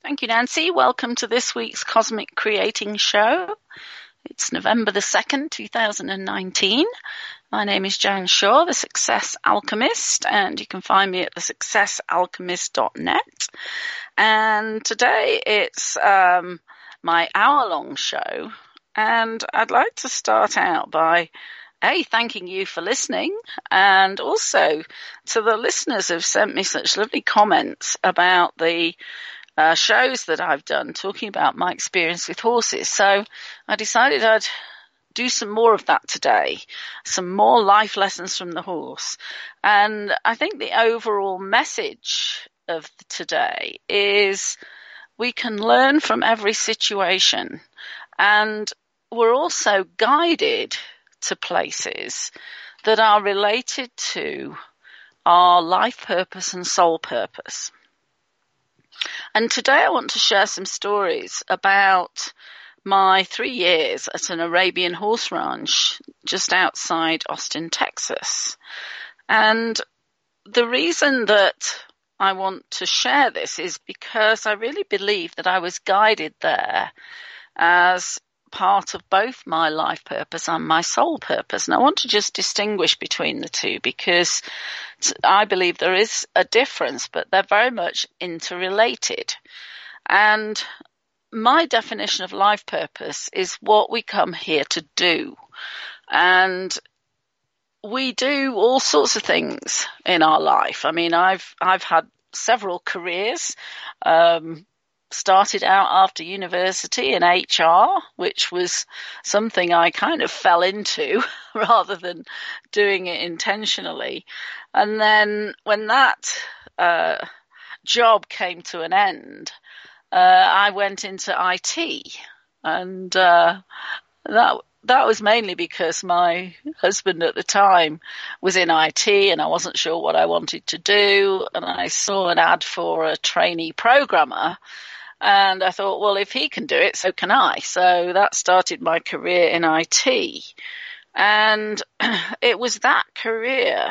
Thank you, Nancy. Welcome to this week's Cosmic Creating Show. It's November the 2nd, 2019. My name is Jan Shaw, the Success Alchemist, and you can find me at thesuccessalchemist.net. And today it's my hour-long show, and I'd like to start out by thanking you for listening, and also to the listeners who've sent me such lovely comments about the shows that I've done talking about my experience with horses. So I decided I'd do some more of that today, some more life lessons from the horse. And I think the overall message of today is we can learn from every situation, and we're also guided to places that are related to our life purpose and soul purpose. And today I want to share some stories about my 3 years at an Arabian horse ranch just outside Austin, Texas. And the reason that I want to share this is because I really believe that I was guided there as part of both my life purpose and my soul purpose. And I want to just distinguish between the two, because I believe there is a difference, but they're very much interrelated. And my definition of life purpose is what we come here to do. And we do all sorts of things in our life. I mean, I've had several careers. Started out after university in HR, which was something I kind of fell into rather than doing it intentionally. And then when that job came to an end, I went into IT, and that was mainly because my husband at the time was in IT and I wasn't sure what I wanted to do. And I saw an ad for a trainee programmer. And I thought, well, if he can do it, so can I. So that started my career in IT. And it was that career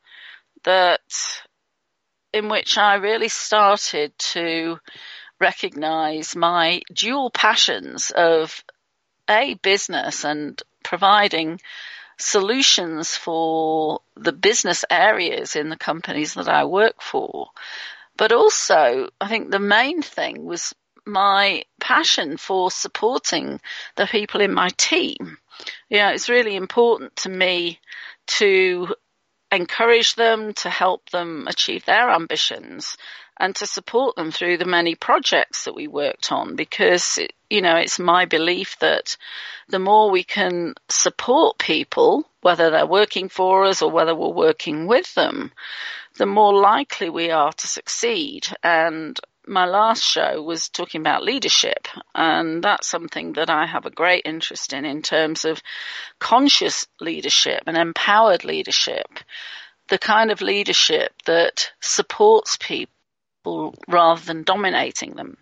in which I really started to recognize my dual passions of business and providing solutions for the business areas in the companies that I work for. But also, I think the main thing was my passion for supporting the people in my team. You know, it's really important to me to encourage them, to help them achieve their ambitions, and to support them through the many projects that we worked on, because, it's my belief that the more we can support people, whether they're working for us or whether we're working with them, the more likely we are to succeed. And my last show was talking about leadership, and that's something that I have a great interest in terms of conscious leadership and empowered leadership, the kind of leadership that supports people rather than dominating them.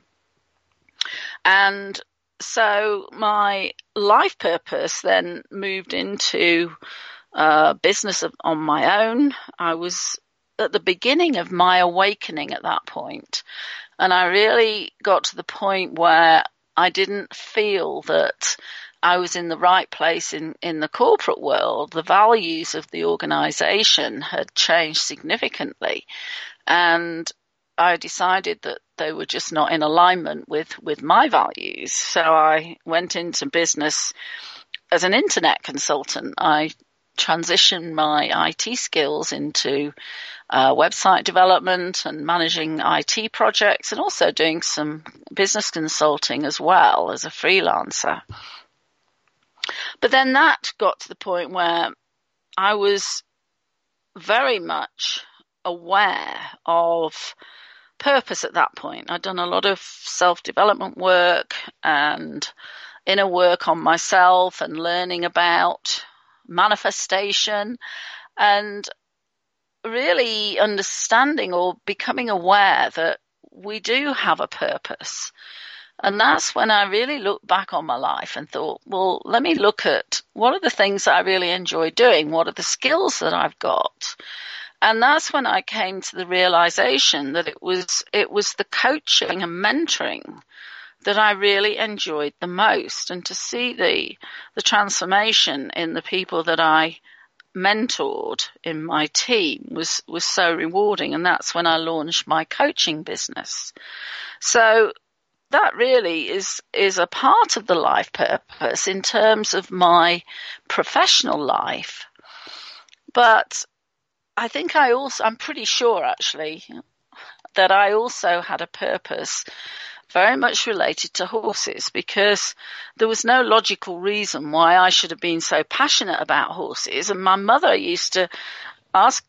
And so my life purpose then moved into business on my own. I was at the beginning of my awakening at that point. And I really got to the point where I didn't feel that I was in the right place in the corporate world. The values of the organization had changed significantly. And I decided that they were just not in alignment with my values. So I went into business as an internet consultant. I transitioned my IT skills into website development and managing IT projects, and also doing some business consulting as well as a freelancer. But then that got to the point where I was very much aware of purpose at that point. I'd done a lot of self-development work and inner work on myself and learning about manifestation, and really understanding or becoming aware that we do have a purpose. And that's when I really looked back on my life and thought, well, let me look at what are the things that I really enjoy doing? What are the skills that I've got? And that's when I came to the realization that it was the coaching and mentoring that I really enjoyed the most, and to see the transformation in the people that I mentored in my team was so rewarding. And that's when I launched my coaching business. So that really is a part of the life purpose in terms of my professional life. But I think I'm pretty sure actually that I also had a purpose very much related to horses, because there was no logical reason why I should have been so passionate about horses. And my mother used to ask,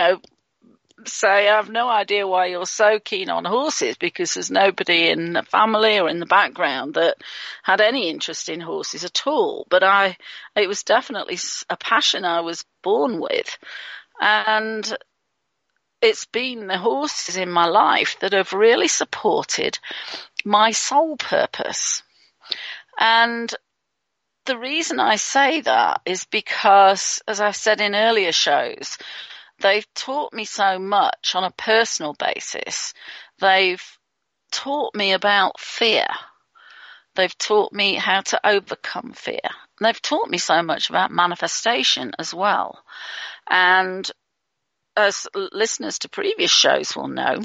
say, I have no idea why you're so keen on horses, because there's nobody in the family or in the background that had any interest in horses at all. But it was definitely a passion I was born with. And it's been the horses in my life that have really supported my sole purpose. And the reason I say that is because, as I've said in earlier shows, they've taught me so much on a personal basis. They've taught me about fear. They've taught me how to overcome fear. And they've taught me so much about manifestation as well. And as listeners to previous shows will know,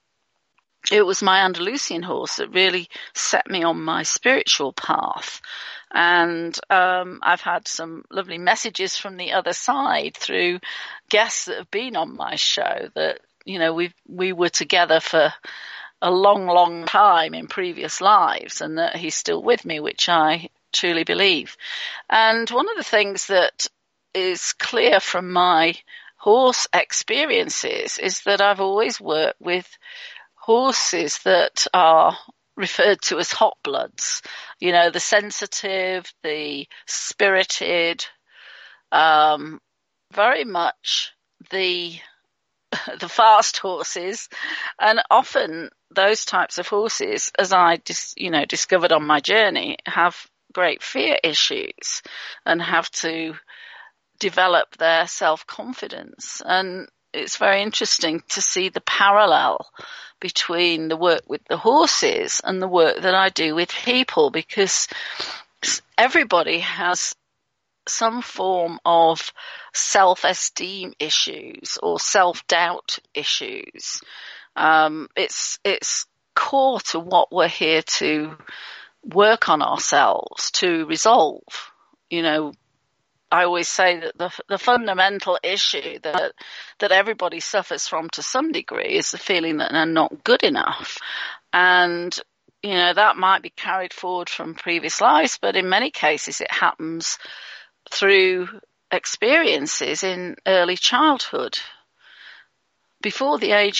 it was my Andalusian horse that really set me on my spiritual path. And I've had some lovely messages from the other side through guests that have been on my show that, we were together for a long, long time in previous lives, and that he's still with me, which I truly believe. And one of the things that is clear from my horse experiences is that I've always worked with horses that are referred to as hot bloods, the sensitive, the spirited, very much the fast horses. And often those types of horses, as I discovered on my journey, have great fear issues and have to develop their self-confidence. And it's very interesting to see the parallel between the work with the horses and the work that I do with people, because everybody has some form of self-esteem issues or self-doubt issues. It's core to what we're here to work on ourselves, to resolve. I always say that the fundamental issue that everybody suffers from to some degree is the feeling that they're not good enough. And, that might be carried forward from previous lives, but in many cases it happens through experiences in early childhood. Before the age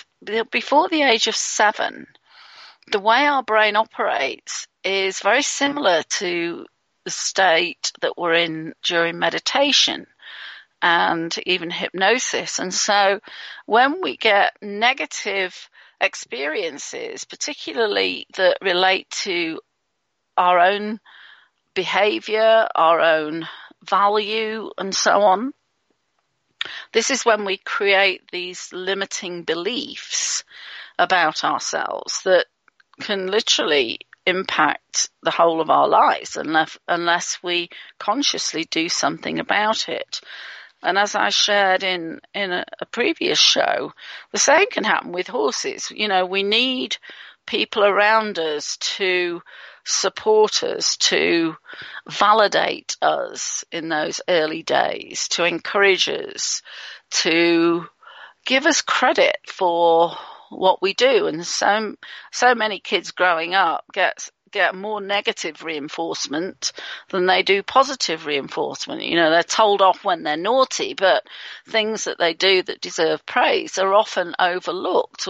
of 7, the way our brain operates is very similar to the state that we're in during meditation and even hypnosis. And so when we get negative experiences, particularly that relate to our own behavior, our own value, and so on, this is when we create these limiting beliefs about ourselves that can literally impact the whole of our lives unless we consciously do something about it. And as I shared in a previous show, the same can happen with horses. We need people around us to support us, to validate us in those early days, to encourage us, to give us credit for what we do. And so many kids growing up get more negative reinforcement than they do positive reinforcement. They're told off when they're naughty, but things that they do that deserve praise are often overlooked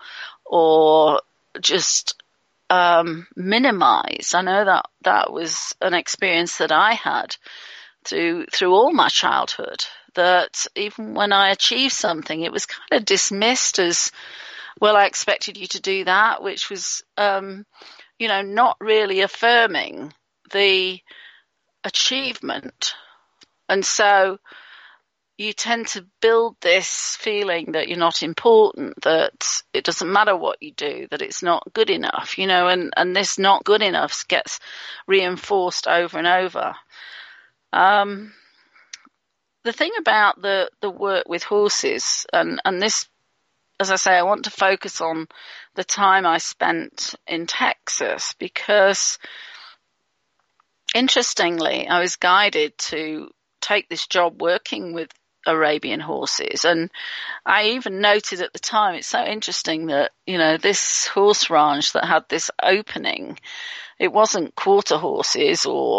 or just minimized. I know that was an experience that I had through all my childhood, that even when I achieved something, it was kind of dismissed as, well, I expected you to do that, which was, not really affirming the achievement. And so you tend to build this feeling that you're not important, that it doesn't matter what you do, that it's not good enough, and this not good enough gets reinforced over and over. The thing about the work with horses, and this, as I say, I want to focus on the time I spent in Texas, because interestingly, I was guided to take this job working with Arabian horses. And I even noted at the time, it's so interesting that, this horse ranch that had this opening, it wasn't quarter horses or,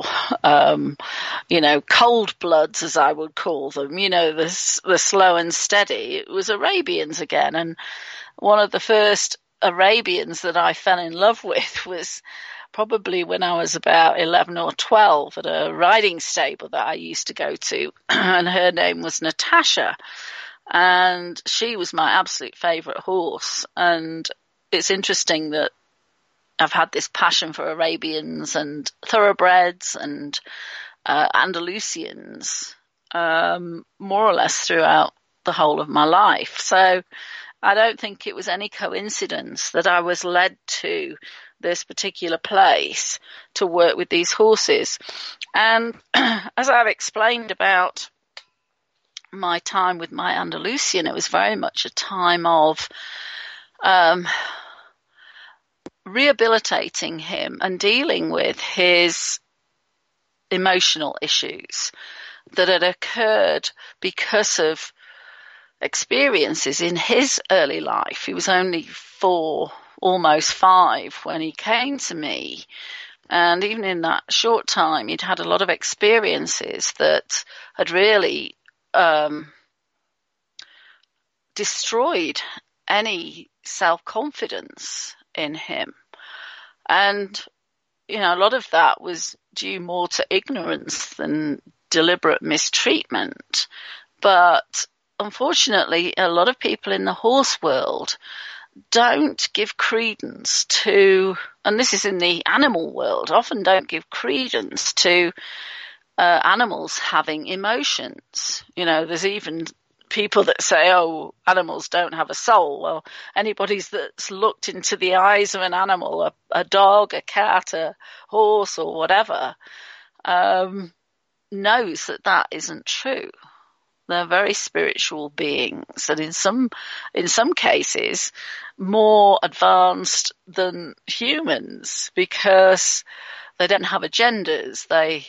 cold bloods, as I would call them, the slow and steady. It was Arabians again. And one of the first Arabians that I fell in love with was probably when I was about 11 or 12 at a riding stable that I used to go to. And her name was Natasha. And she was my absolute favorite horse. And it's interesting that I've had this passion for Arabians and thoroughbreds and Andalusians, more or less throughout the whole of my life. So I don't think it was any coincidence that I was led to this particular place to work with these horses. And as I've explained about my time with my Andalusian, it was very much a time of rehabilitating him and dealing with his emotional issues that had occurred because of experiences in his early life. He was only 4, almost 5 when he came to me. And even in that short time, he'd had a lot of experiences that had really destroyed any self-confidence in him. And, a lot of that was due more to ignorance than deliberate mistreatment. But unfortunately, a lot of people in the horse world don't give credence to, and this is in the animal world, often don't give credence to animals having emotions. There's even people that say, oh, animals don't have a soul. Well, anybody that's looked into the eyes of an animal, a dog, a cat, a horse, or whatever, knows that that isn't true. They're very spiritual beings, and in some cases more advanced than humans, because they don't have agendas.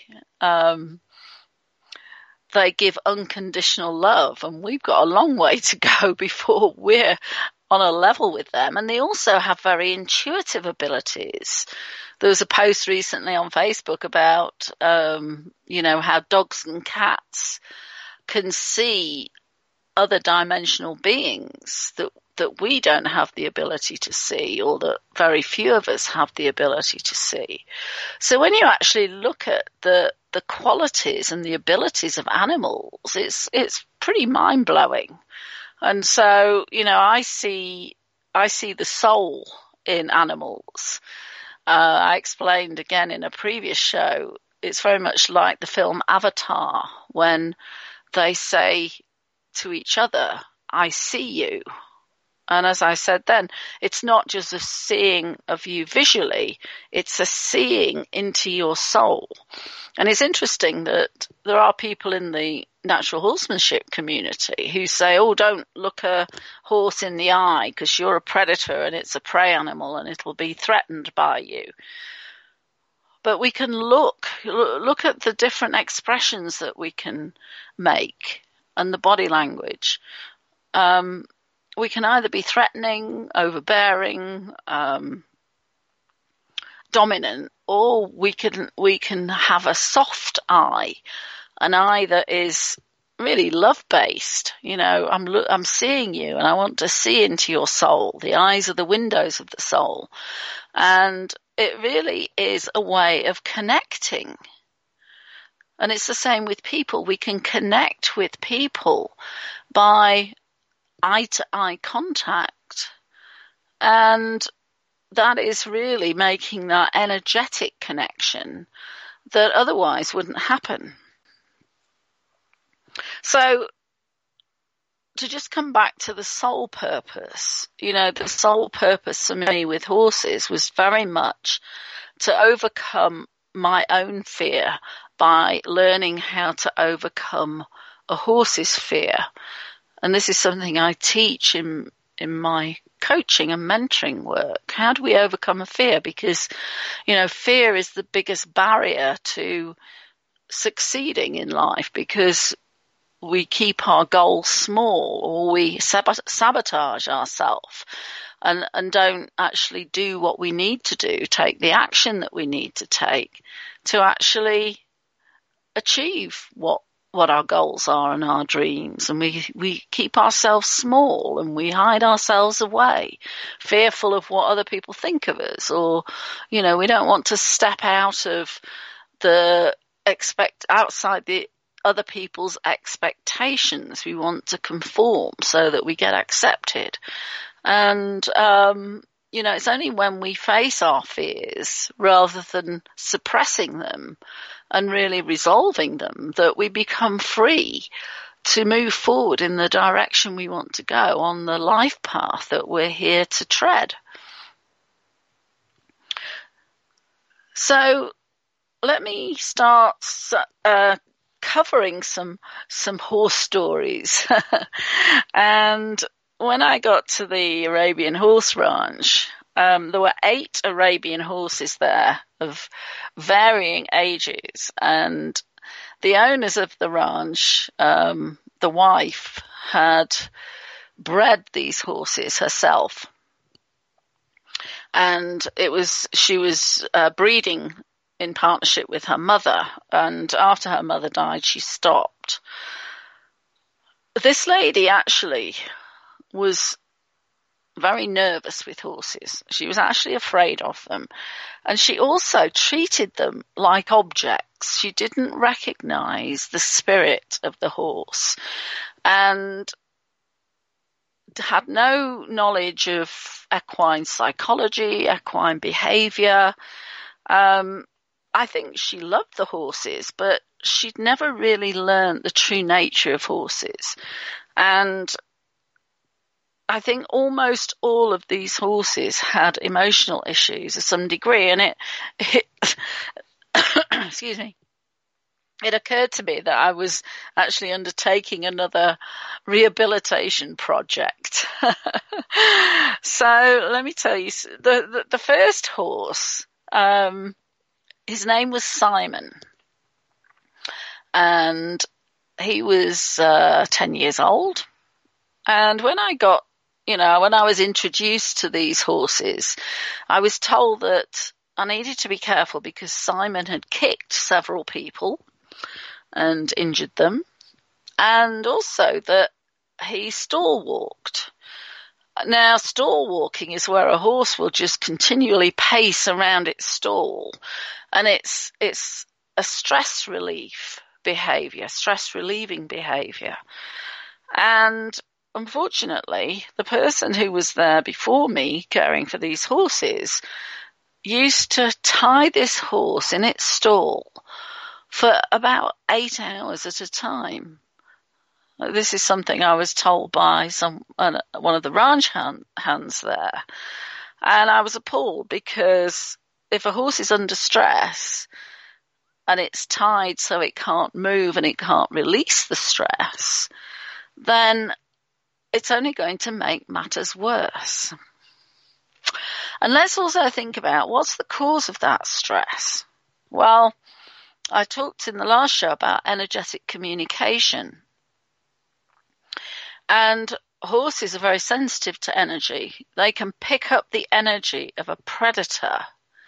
They give unconditional love, and we've got a long way to go before we're on a level with them. And they also have very intuitive abilities. There was a post recently on Facebook about, how dogs and cats can see other dimensional beings that we don't have the ability to see, or that very few of us have the ability to see. So when you actually look at the qualities and the abilities of animals, it's pretty mind-blowing. And so, I see the soul in animals. I explained again in a previous show, it's very much like the film Avatar, when they say to each other, I see you. And as I said then, it's not just a seeing of you visually, it's a seeing into your soul. And it's interesting that there are people in the natural horsemanship community who say, oh, don't look a horse in the eye because you're a predator and it's a prey animal and it'll be threatened by you. But we can look at the different expressions that we can make and the body language. We can either be threatening, overbearing, dominant, or we can have a soft eye, an eye that is really love-based. I'm seeing you, and I want to see into your soul. The eyes are the windows of the soul, and it really is a way of connecting. And it's the same with people. We can connect with people by eye-to-eye contact, and that is really making that energetic connection that otherwise wouldn't happen. So to just come back to the sole purpose, the sole purpose for me with horses was very much to overcome my own fear by learning how to overcome a horse's fear. And this is something I teach in my coaching and mentoring work. How do we overcome a fear? Because, fear is the biggest barrier to succeeding in life, because we keep our goals small, or we sabotage ourselves and don't actually do what we need to do, take the action that we need to take to actually achieve what our goals are and our dreams. And we keep ourselves small and we hide ourselves away, fearful of what other people think of us, or, we don't want to step out of outside the other people's expectations. We want to conform so that we get accepted. And, it's only when we face our fears rather than suppressing them and really resolving them that we become free to move forward in the direction we want to go on the life path that we're here to tread. So let me start covering some horse stories. And when I got to the Arabian Horse Ranch, there were 8 Arabian horses there of varying ages, and the owners of the ranch, the wife, had bred these horses herself, and she was breeding in partnership with her mother, and after her mother died, she stopped. This lady actually was very nervous with horses. She was actually afraid of them. And she also treated them like objects. She didn't recognize the spirit of the horse and had no knowledge of equine psychology, equine behavior. I think she loved the horses, but she'd never really learned the true nature of horses. And I think almost all of these horses had emotional issues to some degree, and it excuse me, it occurred to me that I was actually undertaking another rehabilitation project. So let me tell you, the first horse, his name was Simon, and he was 10 years old. And when I was introduced to these horses, I was told that I needed to be careful because Simon had kicked several people and injured them, and also that he stall walked. Now, stall walking is where a horse will just continually pace around its stall, and it's a stress relief behavior, stress relieving behavior. And unfortunately, the person who was there before me caring for these horses used to tie this horse in its stall for about 8 hours at a time. This is something I was told by one of the ranch hands there. And I was appalled, because if a horse is under stress and it's tied so it can't move and it can't release the stress, then it's only going to make matters worse. And let's also think about what's the cause of that stress. Well, I talked in the last show about energetic communication. And horses are very sensitive to energy. They can pick up the energy of a predator,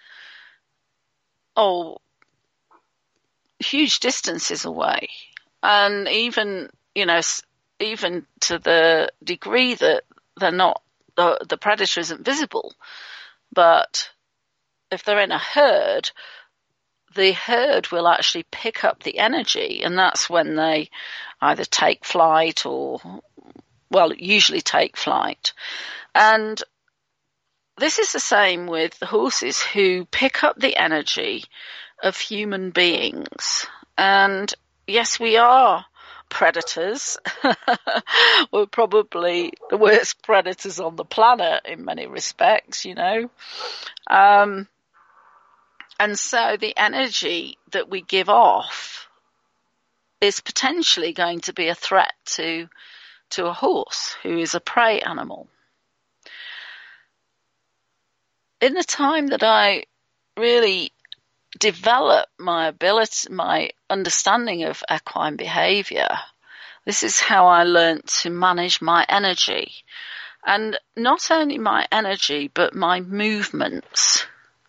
huge distances away. And even to the degree that they're not, the predator isn't visible. But if they're in a herd, the herd will actually pick up the energy, and that's when they either take flight usually take flight. And this is the same with the horses, who pick up the energy of human beings. And yes, we are predators were probably the worst predators on the planet in many respects, you know. And so the energy that we give off is potentially going to be a threat to a horse who is a prey animal. In the time that I really developed my ability, my understanding of equine behavior, this is how I learned to manage my energy. And not only my energy, but my movements.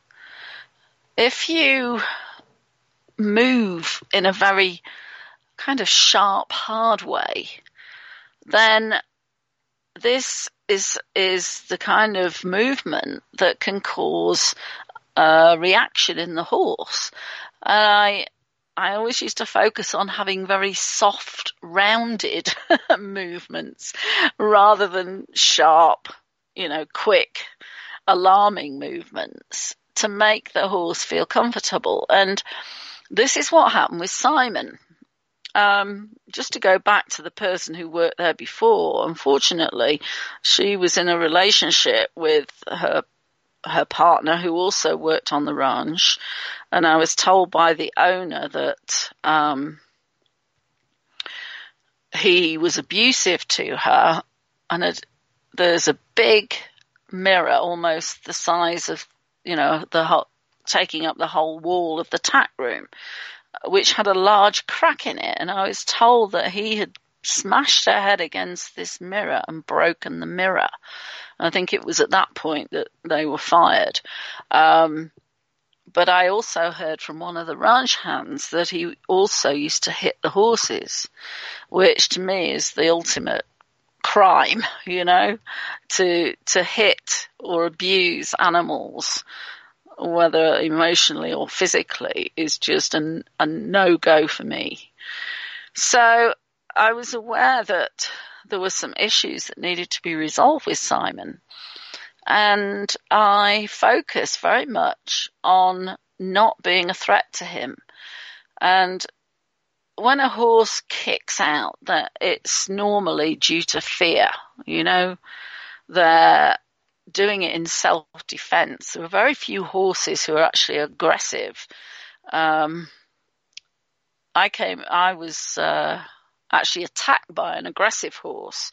If you move in a very kind of sharp, hard way, then this is the kind of movement that can cause a reaction in the horse. And I always used to focus on having very soft, rounded movements rather than sharp, you know, quick, alarming movements to make the horse feel comfortable. And this is what happened with Simon. Just to go back to the person who worked there before, unfortunately, she was in a relationship with her partner who also worked on the ranch. And I was told by the owner that he was abusive to her. And there's a big mirror, almost the size of, you know, taking up the whole wall of the tack room, which had a large crack in it. And I was told that he had smashed her head against this mirror and broken the mirror. I think it was at that point that they were fired. But I also heard from one of the ranch hands that he also used to hit the horses, which to me is the ultimate crime, you know, to hit or abuse animals, whether emotionally or physically, is just a no-go for me. So I was aware that there were some issues that needed to be resolved with Simon. And I focused very much on not being a threat to him. And when a horse kicks out, that it's normally due to fear, you know, they're doing it in self-defense. There are very few horses who are actually aggressive. I was actually attacked by an aggressive horse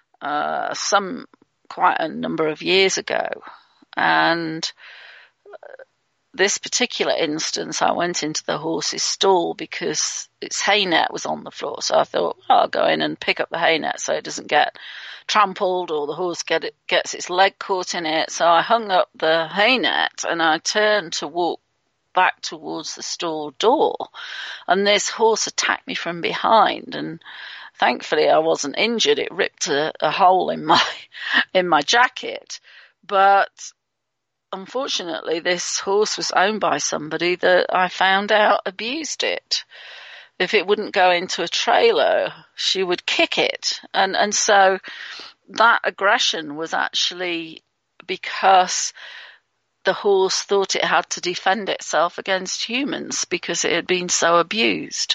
quite a number of years ago. And this particular instance, I went into the horse's stall because its hay net was on the floor. So I thought, I'll go in and pick up the hay net so it doesn't get trampled or the horse gets its leg caught in it. So I hung up the hay net and I turned to walk back towards the stall door. And this horse attacked me from behind, and thankfully I wasn't injured. It ripped a hole in my jacket. But unfortunately, this horse was owned by somebody that I found out abused it. If it wouldn't go into a trailer, she would kick it. And so that aggression was actually because the horse thought it had to defend itself against humans because it had been so abused.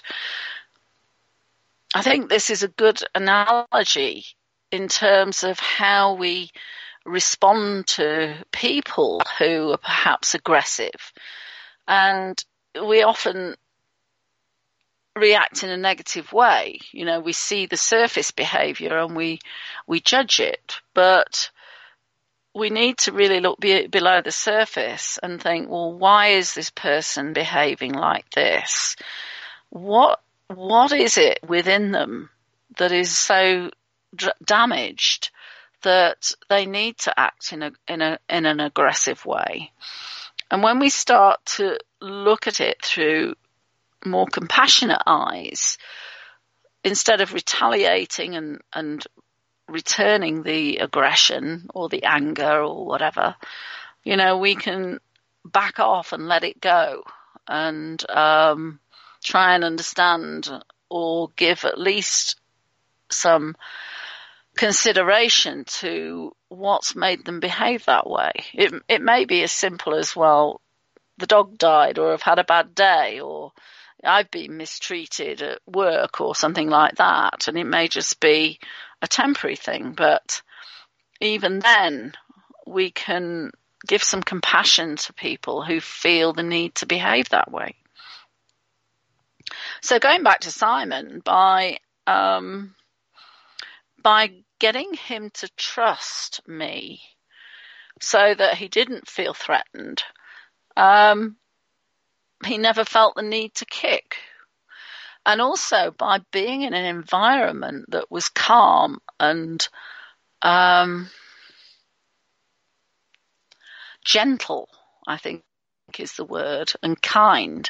I think this is a good analogy in terms of how we respond to people who are perhaps aggressive. And we often react in a negative way. You know, we see the surface behavior and we judge it, but we need to really look below the surface and think, well, why is this person behaving like this? What is it within them that is so damaged that they need to act in an aggressive way? And when we start to look at it through more compassionate eyes, instead of retaliating and returning the aggression or the anger or whatever, you know, we can back off and let it go and try and understand or give at least some consideration to what's made them behave that way. It may be as simple as, well, the dog died, or I've had a bad day, or I've been mistreated at work or something like that, and it may just be a temporary thing. But even then, we can give some compassion to people who feel the need to behave that way. So going back to Simon, by getting him to trust me so that he didn't feel threatened, he never felt the need to kick. And also by being in an environment that was calm and gentle, I think is the word, and kind,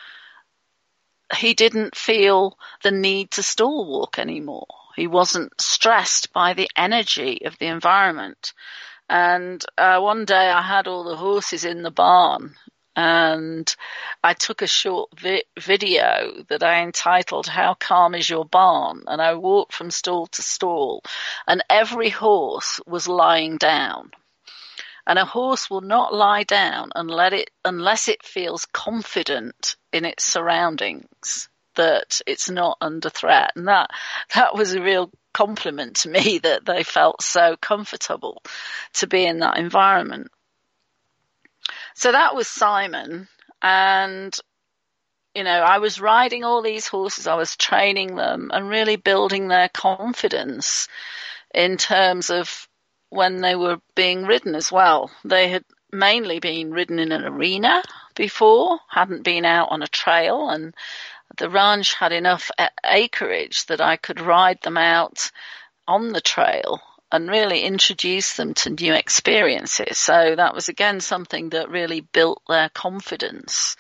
he didn't feel the need to stalwalk anymore. He wasn't stressed by the energy of the environment. And one day I had all the horses in the barn, and I took a short video that I entitled "How Calm Is Your Barn?" And I walked from stall to stall, and every horse was lying down. And a horse will not lie down unless it feels confident in its surroundings, that it's not under threat. And that was a real compliment to me, that they felt so comfortable to be in that environment. So that was Simon. And, I was riding all these horses, I was training them and really building their confidence in terms of when they were being ridden as well. They had mainly been ridden in an arena before, hadn't been out on a trail, and the ranch had enough acreage that I could ride them out on the trail and really introduce them to new experiences. So that was again something that really built their confidence.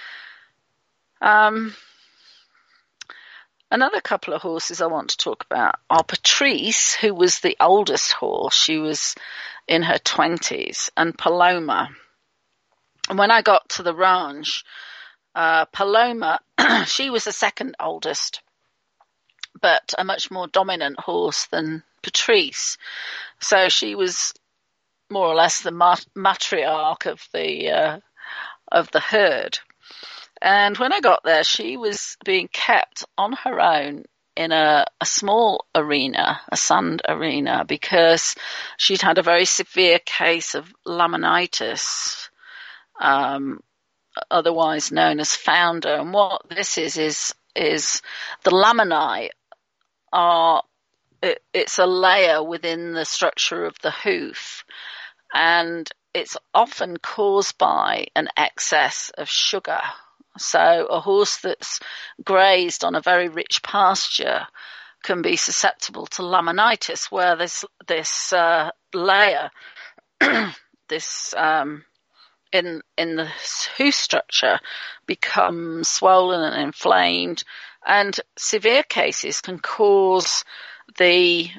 Another couple of horses I want to talk about are Patrice, who was the oldest horse. She was in her 20s, and Paloma. And when I got to the ranch, Paloma, she was the second oldest, but a much more dominant horse than Patrice. So she was more or less the matriarch of the herd. And when I got there, she was being kept on her own in a small arena, a sand arena, because she'd had a very severe case of laminitis, otherwise known as founder. And what this is the laminae are, it's a layer within the structure of the hoof, and it's often caused by an excess of sugar. So a horse that's grazed on a very rich pasture can be susceptible to laminitis, where this layer, this in the hoof structure, becomes swollen and inflamed, and severe cases can cause the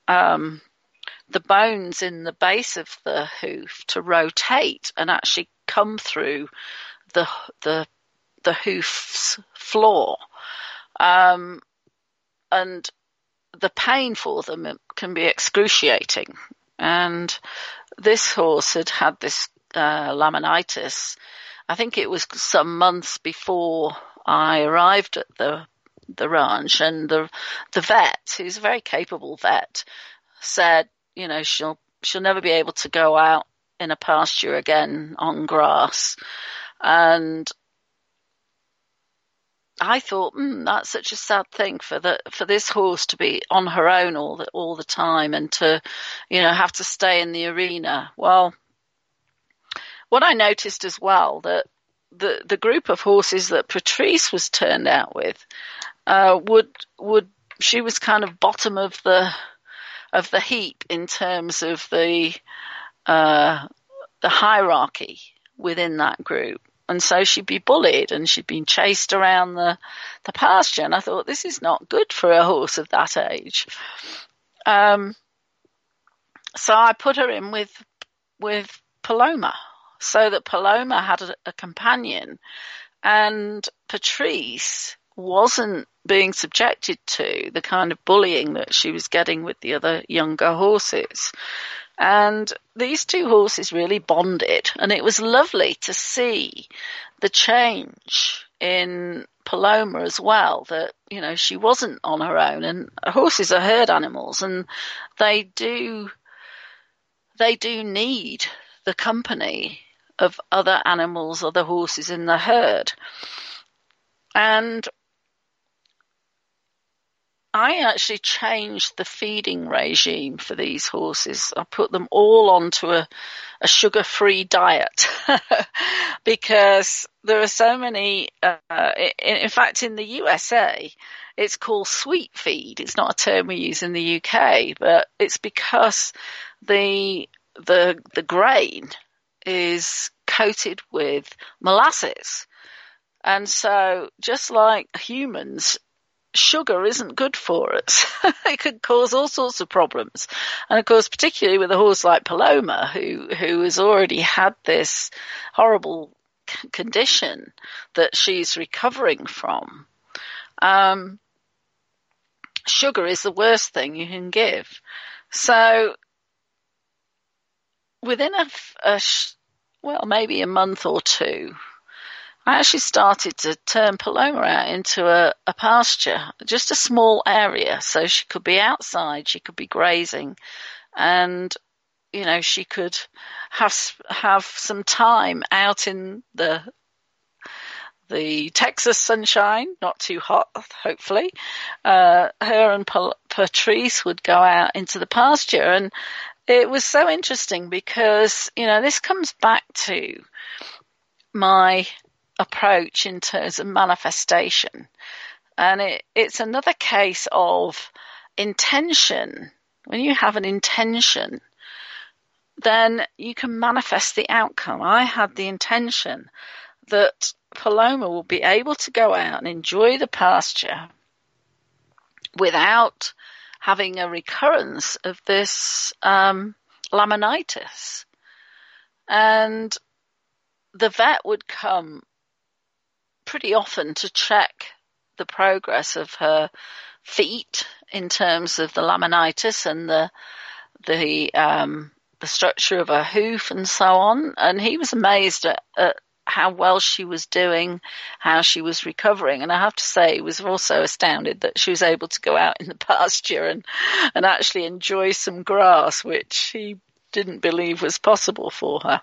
bones in the base of the hoof to rotate and actually come through the hoof's floor, and the pain for them can be excruciating. And this horse had this laminitis. I think it was some months before I arrived at the ranch, and the vet, who's a very capable vet, said, she'll never be able to go out in a pasture again on grass. And I thought, that's such a sad thing for this horse to be on her own all the time, and to, have to stay in the arena. Well, what I noticed as well, that the group of horses that Patrice was turned out with, she was kind of bottom of the heap in terms of the hierarchy within that group. And so she'd be bullied, and she'd been chased around the pasture. And I thought, this is not good for a horse of that age. So I put her in with Paloma, so that Paloma had a companion, and Patrice wasn't being subjected to the kind of bullying that she was getting with the other younger horses. And these two horses really bonded, and it was lovely to see the change in Paloma as well, that, she wasn't on her own, and horses are herd animals, and they do need the company of other animals, other horses in the herd. And I actually changed the feeding regime for these horses. I put them all onto a sugar-free diet because there are so many, in fact, in the USA, it's called sweet feed. It's not a term we use in the UK, but it's because the grain is coated with molasses. And so just like humans, sugar isn't good for us. It could cause all sorts of problems. And of course, particularly with a horse like Paloma, who has already had this horrible condition that she's recovering from, sugar is the worst thing you can give. So within maybe a month or two, I actually started to turn Paloma out into a pasture, just a small area, so she could be outside, she could be grazing, and, she could have some time out in the Texas sunshine, not too hot, hopefully. Her and Patrice would go out into the pasture, and it was so interesting because, this comes back to my approach in terms of manifestation. And it's another case of intention. When you have an intention, then you can manifest the outcome. I had the intention that Paloma will be able to go out and enjoy the pasture without having a recurrence of this laminitis. And the vet would come pretty often to check the progress of her feet in terms of the laminitis and the structure of her hoof and so on. And he was amazed at how well she was doing, how she was recovering. And I have to say, he was also astounded that she was able to go out in the pasture and actually enjoy some grass, which he didn't believe was possible for her.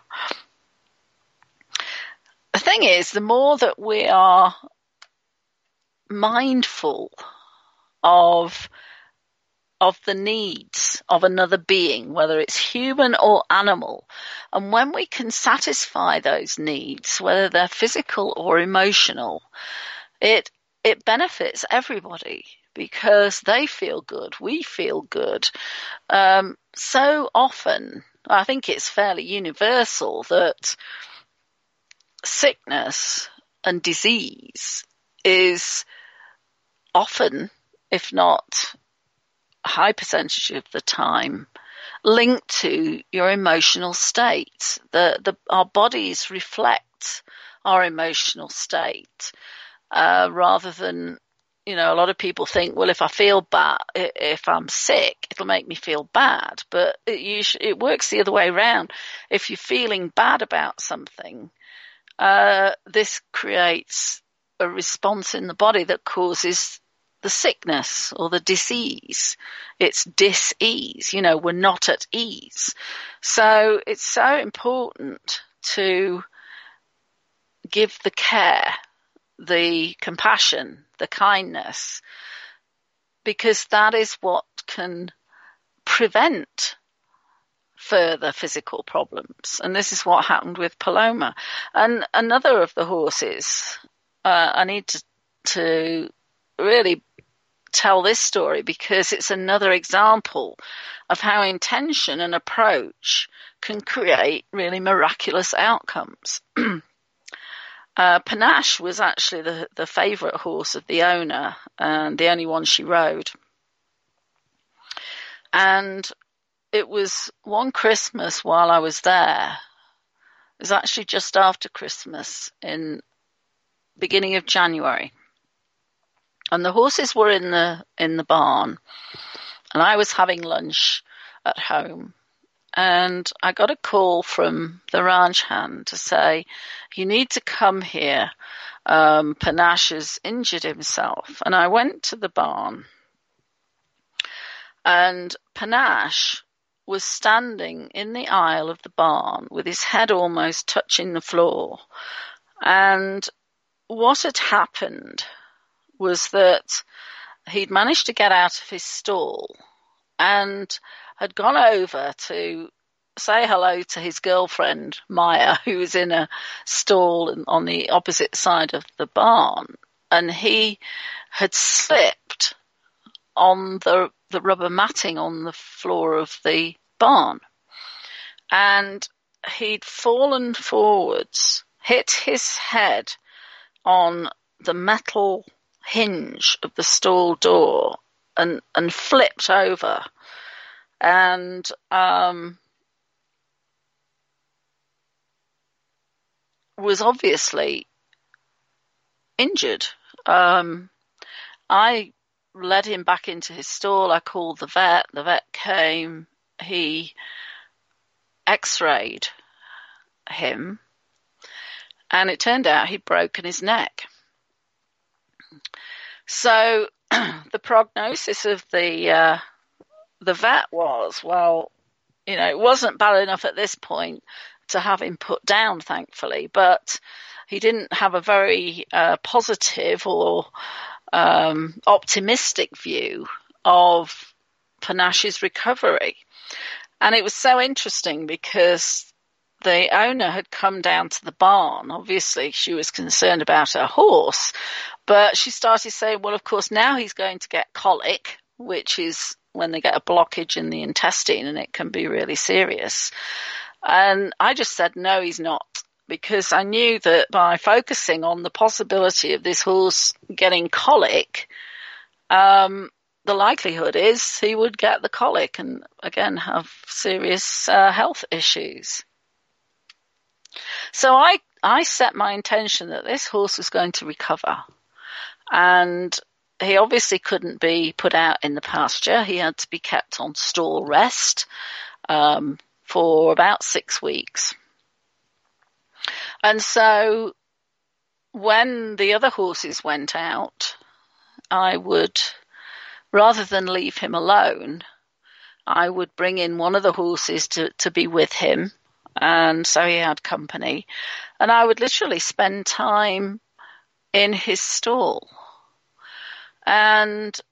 The thing is, the more that we are mindful of the needs of another being, whether it's human or animal, and when we can satisfy those needs, whether they're physical or emotional, it benefits everybody because they feel good, we feel good. So often, I think it's fairly universal that sickness and disease is often, if not a high percentage of the time, linked to your emotional state. Our bodies reflect our emotional state rather than, a lot of people think, well, if I feel bad, if I'm sick, it'll make me feel bad. But it works the other way around. If you're feeling bad about something, this creates a response in the body that causes the sickness or the disease. It's dis-ease. We're not at ease. So it's so important to give the care, the compassion, the kindness, because that is what can prevent further physical problems. And this is what happened with Paloma. And another of the horses, I need to really tell this story because it's another example of how intention and approach can create really miraculous outcomes. Panache was actually the favourite horse of the owner and the only one she rode. And it was one Christmas while I was there. It was actually just after Christmas in beginning of January. And the horses were in the barn. And I was having lunch at home. and I got a call from the ranch hand to say, you need to come here. Panache has injured himself. And I went to the barn, and Panache was standing in the aisle of the barn with his head almost touching the floor. And what had happened was that he'd managed to get out of his stall and had gone over to say hello to his girlfriend, Maya, who was in a stall on the opposite side of the barn. And he had slipped on the rubber matting on the floor of the barn. And he'd fallen forwards, hit his head on the metal hinge of the stall door and flipped over. And was obviously injured. I led him back into his stall. I called the vet. The vet came. He x-rayed him, and it turned out he'd broken his neck. So the prognosis of the vet was, well, it wasn't bad enough at this point to have him put down, thankfully, but he didn't have a very positive or optimistic view of Panache's recovery. And it was so interesting because the owner had come down to the barn. Obviously, she was concerned about her horse, but she started saying, well, of course, now he's going to get colic, which is when they get a blockage in the intestine, and it can be really serious. And I just said, no, he's not, because I knew that by focusing on the possibility of this horse getting colic, the likelihood is he would get the colic and, again, have serious health issues. So I set my intention that this horse was going to recover. And he obviously couldn't be put out in the pasture. He had to be kept on stall rest for about 6 weeks. And so when the other horses went out, I would, rather than leave him alone, I would bring in one of the horses to be with him. And so he had company. And I would literally spend time in his stall. And,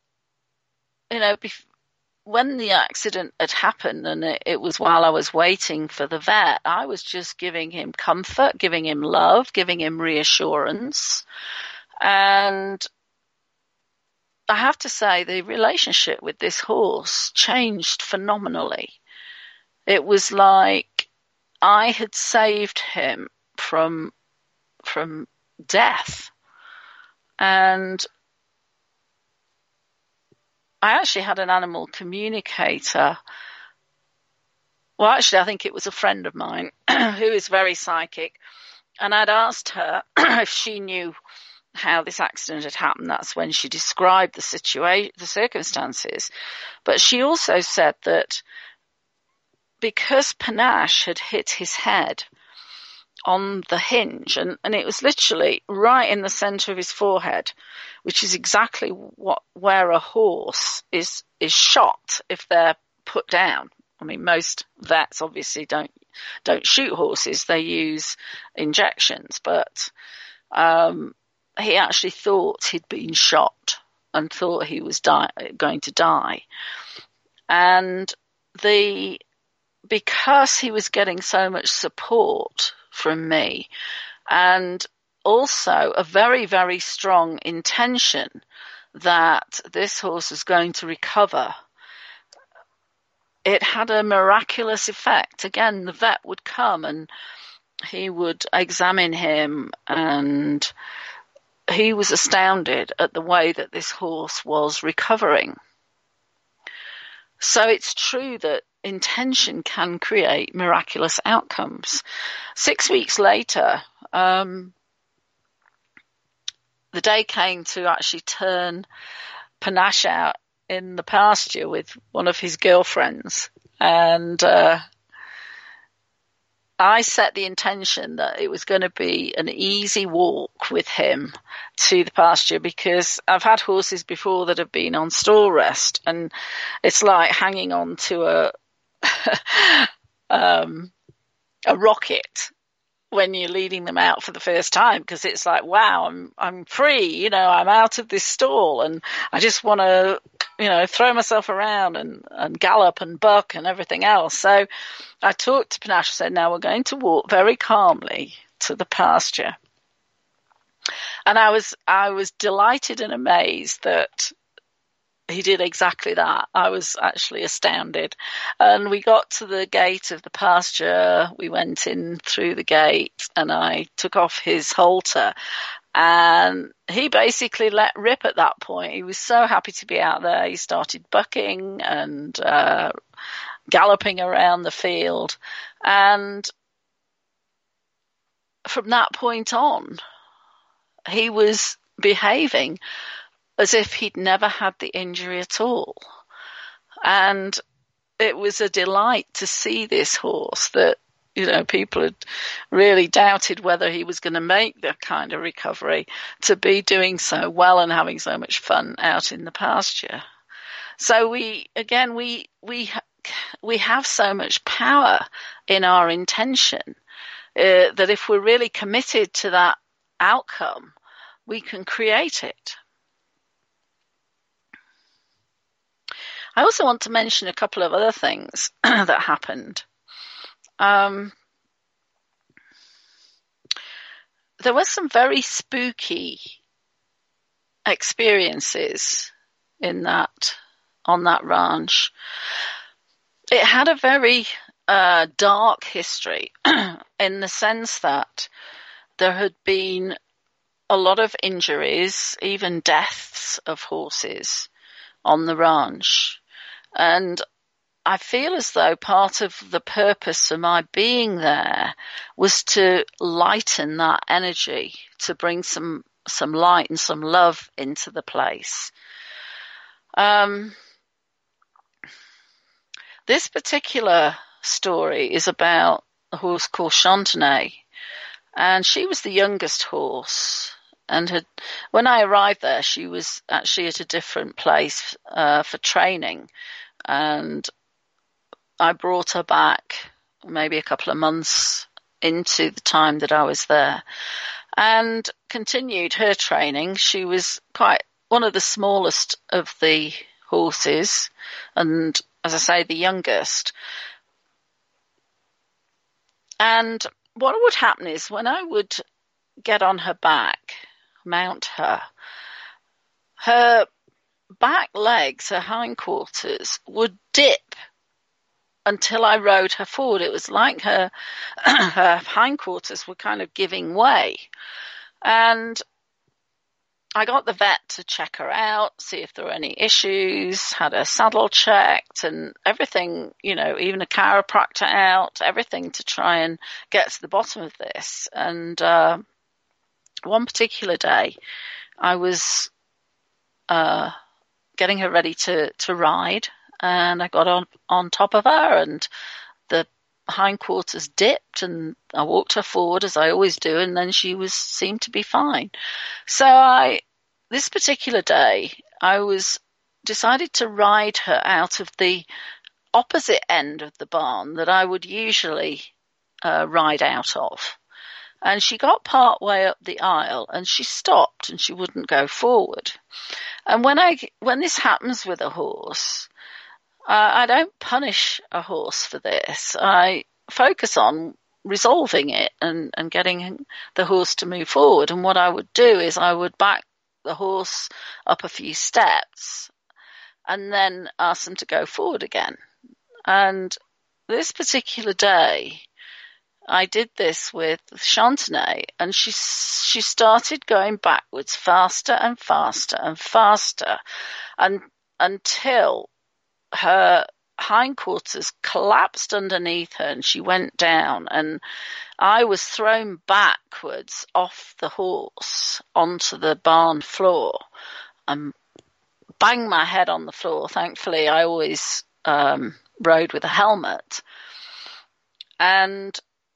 when the accident had happened, and it was while I was waiting for the vet, I was just giving him comfort, giving him love, giving him reassurance. And I have to say, the relationship with this horse changed phenomenally. It was like I had saved him from death. And I actually had an animal communicator. Well, actually, I think it was a friend of mine who is very psychic. And I'd asked her if she knew how this accident had happened. That's when she described the situation, the circumstances. But she also said that because Panache had hit his head on the hinge, and it was literally right in the center of his forehead, which is exactly where a horse is shot if they're put down. I mean, most vets obviously don't shoot horses; they use injections. But he actually thought he'd been shot and thought he was going to die, and because he was getting so much support from me, and also a very, very strong intention that this horse was going to recover, it had a miraculous effect. Again, the vet would come and he would examine him, and he was astounded at the way that this horse was recovering. So it's true that intention can create miraculous outcomes. 6 weeks later, the day came to actually turn Panache out in the pasture with one of his girlfriends. And I set the intention that it was going to be an easy walk with him to the pasture, because I've had horses before that have been on stall rest, and it's like hanging on to a rocket when you're leading them out for the first time, because it's like, wow, I'm free, I'm out of this stall and I just want to, throw myself around and gallop and buck and everything else. So I talked to Panache, said, now we're going to walk very calmly to the pasture. And I was delighted and amazed that he did exactly that. I was actually astounded. And we got to the gate of the pasture. We went in through the gate and I took off his halter. And he basically let rip at that point. He was so happy to be out there. He started bucking and galloping around the field. And from that point on, he was behaving as if he'd never had the injury at all. And it was a delight to see this horse that, people had really doubted whether he was going to make that kind of recovery, to be doing so well and having so much fun out in the pasture. So we have so much power in our intention that if we're really committed to that outcome, we can create it. I also want to mention a couple of other things that happened. There were some very spooky experiences on that ranch. It had a very dark history in the sense that there had been a lot of injuries, even deaths of horses on the ranch. And I feel as though part of the purpose of my being there was to lighten that energy, to bring some light and some love into the place. This particular story is about a horse called Chantenay, and she was the youngest horse. And when I arrived there, she was actually at a different place for training. And I brought her back maybe a couple of months into the time that I was there and continued her training. She was quite one of the smallest of the horses and, as I say, the youngest. And what would happen is when I would get on her back, mount her back legs, her hindquarters, would dip until I rode her forward. It was like her hindquarters were kind of giving way. And I got the vet to check her out, see if there were any issues, had her saddle checked and everything, even a chiropractor out, everything to try and get to the bottom of this. And one particular day, I was getting her ready to ride, and I got on top of her, and the hindquarters dipped, and I walked her forward as I always do, and then she seemed to be fine. So this particular day, I decided to ride her out of the opposite end of the barn that I would usually ride out of. And she got part way up the aisle and she stopped and she wouldn't go forward. And when this happens with a horse, I don't punish a horse for this. I focus on resolving it and getting the horse to move forward. And what I would do is I would back the horse up a few steps and then ask them to go forward again. And this particular day, I did this with Chantenay, and she started going backwards faster and faster and faster, and until her hindquarters collapsed underneath her and she went down, and I was thrown backwards off the horse onto the barn floor and banged my head on the floor. Thankfully, I always rode with a helmet. And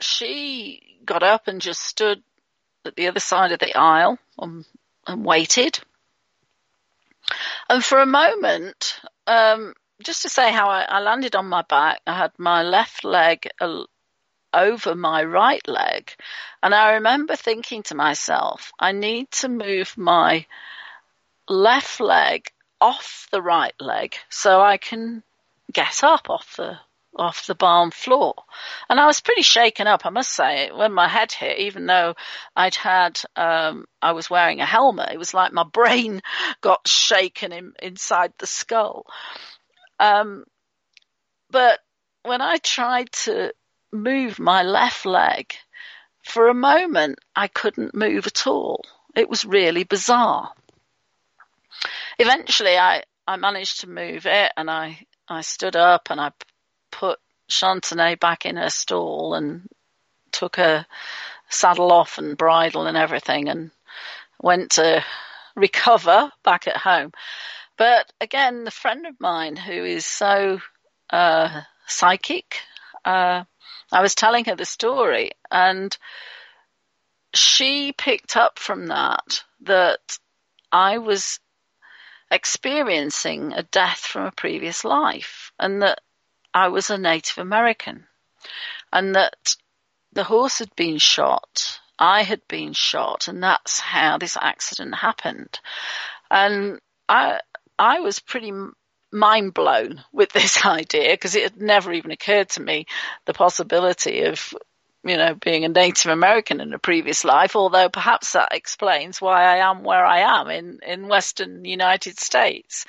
she got up and just stood at the other side of the aisle and waited. And for a moment, just to say how I landed on my back, I had my left leg over my right leg. And I remember thinking to myself, I need to move my left leg off the right leg so I can get up off the barn floor. And I was pretty shaken up, I must say, when my head hit, even though I was wearing a helmet. It was like my brain got shaken inside the skull. But when I tried to move my left leg, for a moment, I couldn't move at all. It was really bizarre. Eventually, I managed to move it, and I stood up and I put Chantenay back in her stall and took her saddle off and bridle and everything and went to recover back at home. But again, the friend of mine who is so psychic, I was telling her the story, and she picked up from that I was experiencing a death from a previous life, and that I was a Native American, and that the horse had been shot, I had been shot, and that's how this accident happened. And I was pretty mind blown with this idea, because it had never even occurred to me the possibility of, being a Native American in a previous life, although perhaps that explains why I am where I am in Western United States.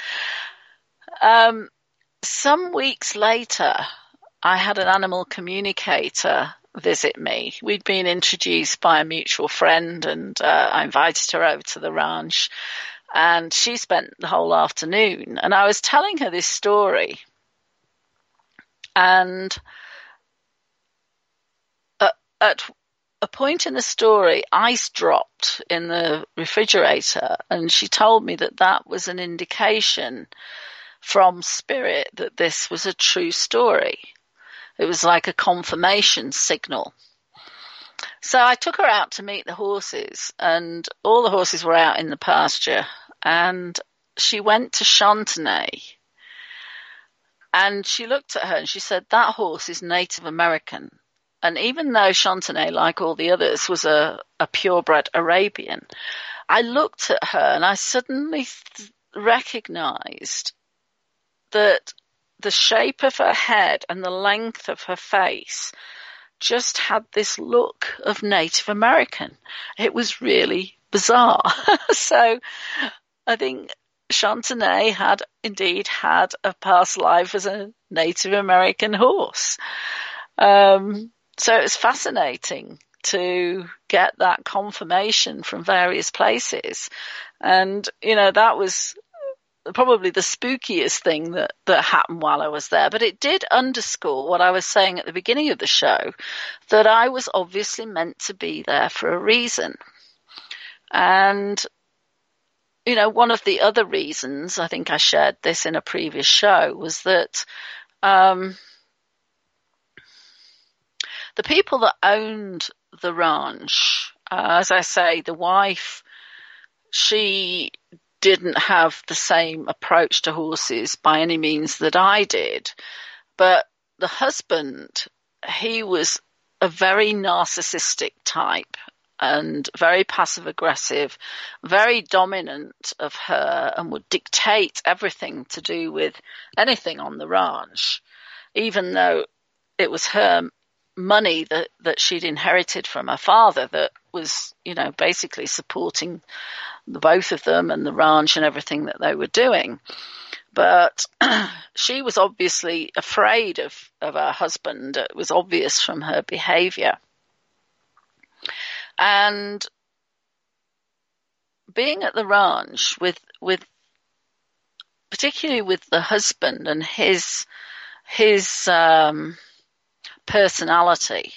Some weeks later, I had an animal communicator visit me. We'd been introduced by a mutual friend, and I invited her over to the ranch, and she spent the whole afternoon. And I was telling her this story, and at a point in the story, ice dropped in the refrigerator, and she told me that was an indication from spirit that this was a true story. It was like a confirmation signal. So I took her out to meet the horses, and all the horses were out in the pasture, and she went to Chantenay, and she looked at her and she said, "That horse is Native American." And even though Chantenay, like all the others, was a purebred Arabian, I looked at her and I suddenly recognized that the shape of her head and the length of her face just had this look of Native American. It was really bizarre. So I think Chantenay had indeed had a past life as a Native American horse. So it was fascinating to get that confirmation from various places. And, that was probably the spookiest thing that happened while I was there. But it did underscore what I was saying at the beginning of the show, that I was obviously meant to be there for a reason. And, one of the other reasons, I think I shared this in a previous show, was that the people that owned the ranch, as I say, the wife, she didn't have the same approach to horses by any means that I did. But the husband, he was a very narcissistic type and very passive aggressive, very dominant of her, and would dictate everything to do with anything on the ranch, even though it was her money that she'd inherited from her father that was, basically supporting the both of them and the ranch and everything that they were doing. But she was obviously afraid of her husband. It was obvious from her behavior. And being at the ranch with particularly with the husband and his personality,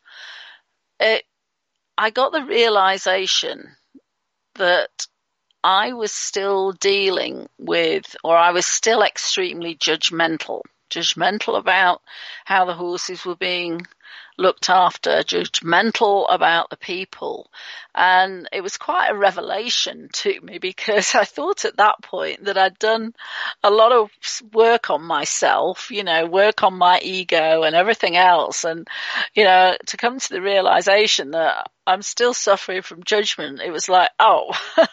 I got the realization that I was still dealing with, or I was still extremely judgmental about how the horses were being looked after, judgmental about the people. And it was quite a revelation to me, because I thought at that point that I'd done a lot of work on myself, work on my ego and everything else. And, to come to the realization that I'm still suffering from judgment, it was like, oh,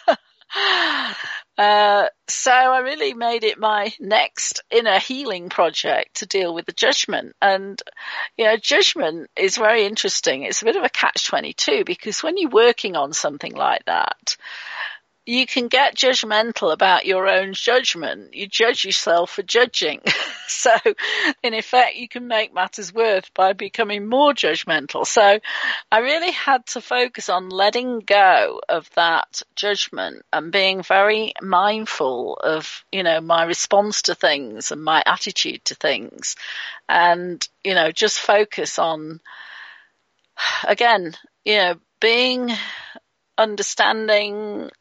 so I really made it my next inner healing project to deal with the judgment. And, judgment is very interesting. It's a bit of a catch-22, because when you're working on something like that, you can get judgmental about your own judgment. You judge yourself for judging. So, in effect, you can make matters worse by becoming more judgmental. So, I really had to focus on letting go of that judgment and being very mindful of, my response to things and my attitude to things. And, just focus on, again, being understanding,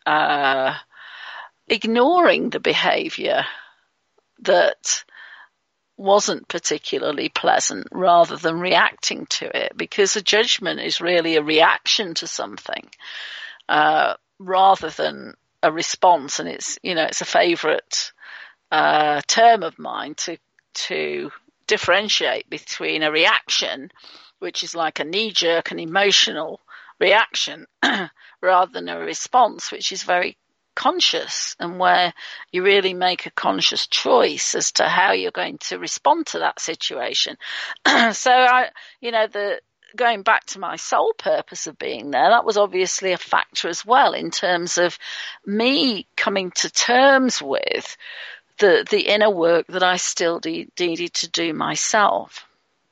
ignoring the behavior that wasn't particularly pleasant, rather than reacting to it, because a judgment is really a reaction to something, rather than a response. And it's a favorite term of mine to differentiate between a reaction, which is like a knee-jerk and emotional reaction, rather than a response, which is very conscious, and where you really make a conscious choice as to how you're going to respond to that situation. So going back to my sole purpose of being there, that was obviously a factor as well, in terms of me coming to terms with the inner work that I still needed to do myself.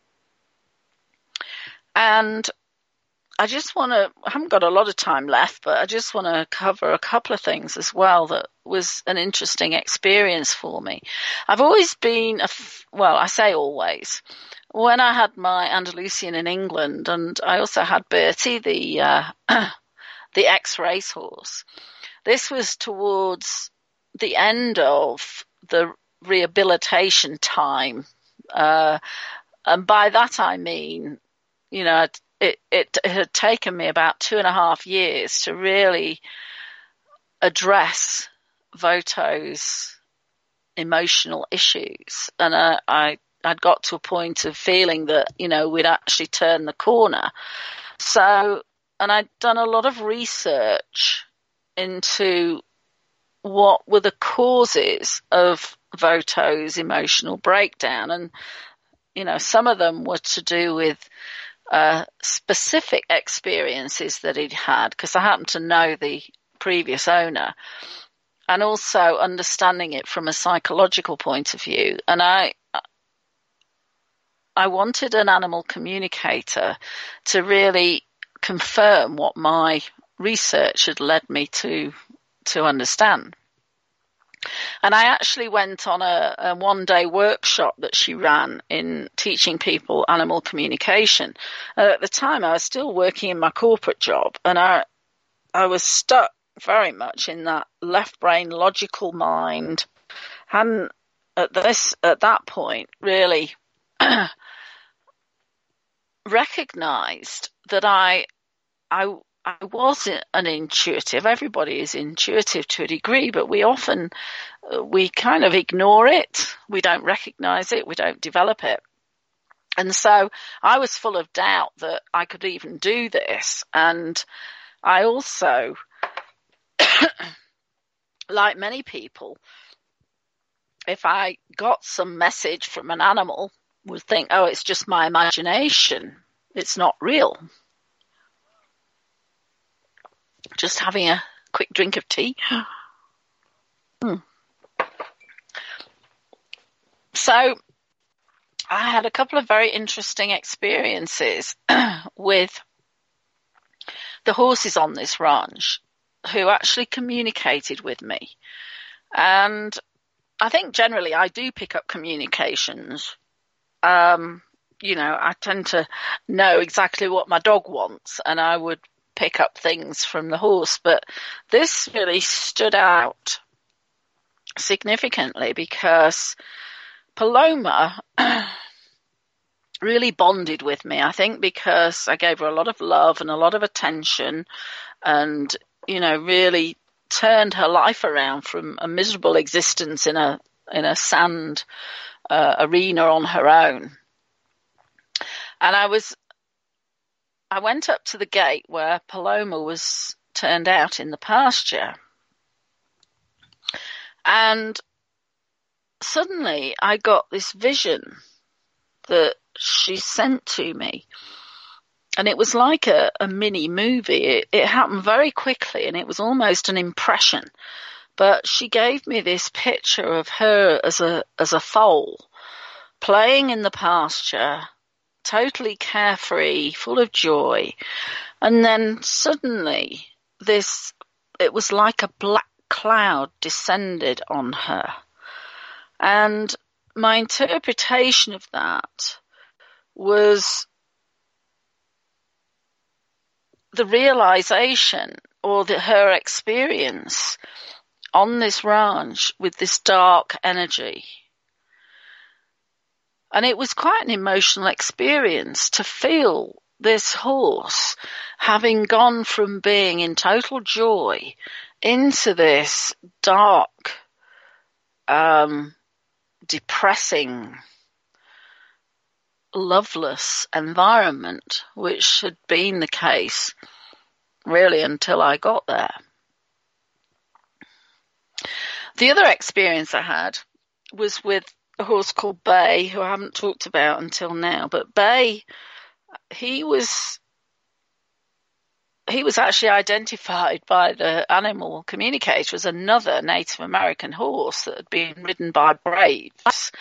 And I haven't got a lot of time left, but I just want to cover a couple of things as well that was an interesting experience for me. I've always been, I say always, when I had my Andalusian in England, and I also had Bertie, the ex-racehorse. This was towards the end of the rehabilitation time. And by that I mean, it had taken me about 2.5 years to really address Voto's emotional issues. And I'd got to a point of feeling that, we'd actually turned the corner. So, and I'd done a lot of research into what were the causes of Voto's emotional breakdown. And, some of them were to do with specific experiences that he'd had, because I happen to know the previous owner, and also understanding it from a psychological point of view. And I wanted an animal communicator to really confirm what my research had led me to understand. And I actually went on a one-day workshop that she ran in teaching people animal communication. At the time, I was still working in my corporate job, and I was stuck very much in that left brain logical mind. Hadn't at that point really recognized that I wasn't an intuitive. Everybody is intuitive to a degree, but we kind of ignore it. We don't recognize it. We don't develop it. And so I was full of doubt that I could even do this. And I also, like many people, if I got some message from an animal, would think, oh, it's just my imagination. It's not real. Just having a quick drink of tea. So I had a couple of very interesting experiences with the horses on this ranch who actually communicated with me. And I think generally I do pick up communications. I tend to know exactly what my dog wants, and I would pick up things from the horse. But this really stood out significantly because Paloma really bonded with me, I think, because I gave her a lot of love and a lot of attention, and, really turned her life around from a miserable existence in a sand arena on her own. And I went up to the gate where Paloma was turned out in the pasture. And suddenly I got this vision that she sent to me. And it was like a mini movie. It happened very quickly, and it was almost an impression. But she gave me this picture of her as a foal, playing in the pasture, totally carefree, full of joy. And then suddenly it was like a black cloud descended on her. And my interpretation of that was the realization, or her experience on this ranch with this dark energy. And it was quite an emotional experience to feel this horse having gone from being in total joy into this dark, depressing, loveless environment, which had been the case really until I got there. The other experience I had was with a horse called Bay, who I haven't talked about until now. But Bay, he was actually identified by the animal communicator as another Native American horse that had been ridden by braves.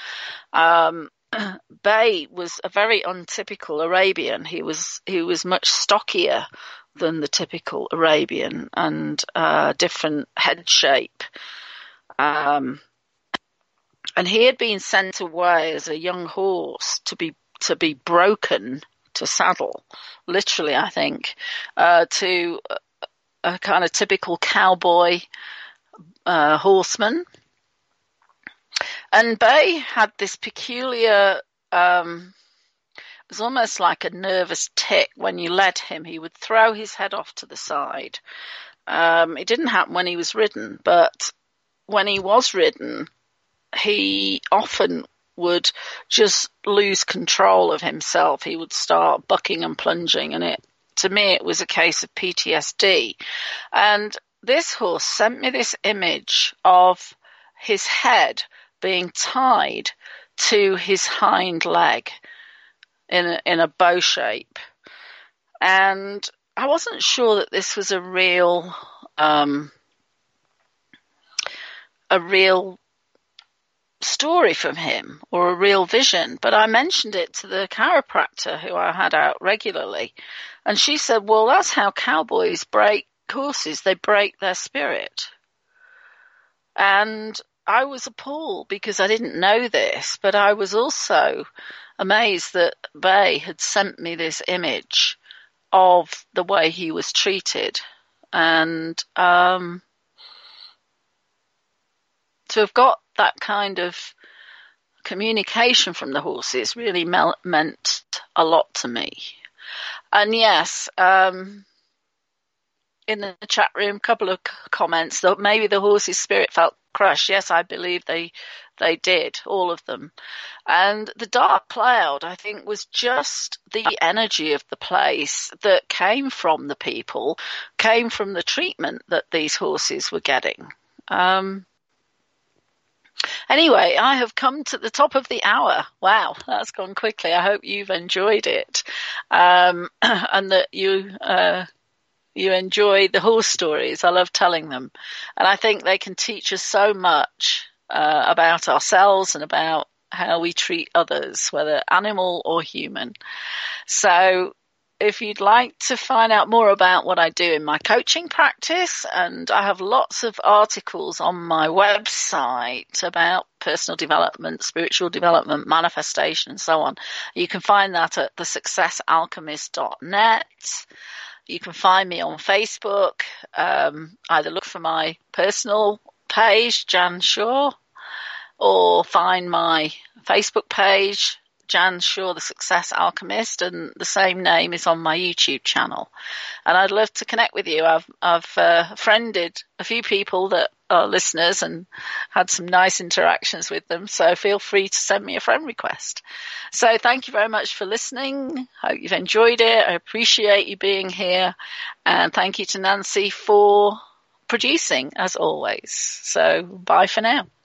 Bay was a very untypical Arabian. He was much stockier than the typical Arabian, and different head shape. And he had been sent away as a young horse to be broken to saddle, literally, I think, to a kind of typical cowboy horseman. And Bay had this peculiar, it was almost like a nervous tic. When you led him, he would throw his head off to the side. It didn't happen when he was ridden, but when he was ridden, he often would just lose control of himself. He would start bucking and plunging, and to me, it was a case of PTSD. And this horse sent me this image of his head being tied to his hind leg in a bow shape. And I wasn't sure that this was a real story from him or a real vision, but I mentioned it to the chiropractor who I had out regularly, and she said, well, that's how cowboys break horses. They break their spirit. And I was appalled because I didn't know this, but I was also amazed that Bay had sent me this image of the way he was treated. And to have got that kind of communication from the horses really meant a lot to me. And yes, in the chat room, a couple of comments that maybe the horse's spirit felt crushed. Yes, I believe they did, all of them. And the dark cloud, I think, was just the energy of the place that came from the people, came from the treatment that these horses were getting. Anyway, I have come to the top of the hour. Wow, that's gone quickly. I hope you've enjoyed it, and that you enjoy the horse stories. I love telling them, and I think they can teach us so much about ourselves and about how we treat others, whether animal or human. So if you'd like to find out more about what I do in my coaching practice, and I have lots of articles on my website about personal development, spiritual development, manifestation, and so on. You can find that at thesuccessalchemist.net. You can find me on Facebook. Either look for my personal page, Jan Shaw, or find my Facebook page, Jan Shaw, the Success Alchemist, and the same name is on my YouTube channel. And I'd love to connect with you. I've friended a few people that are listeners and had some nice interactions with them. So feel free to send me a friend request. So thank you very much for listening. Hope you've enjoyed it. I appreciate you being here. And thank you to Nancy for producing, as always. So bye for now.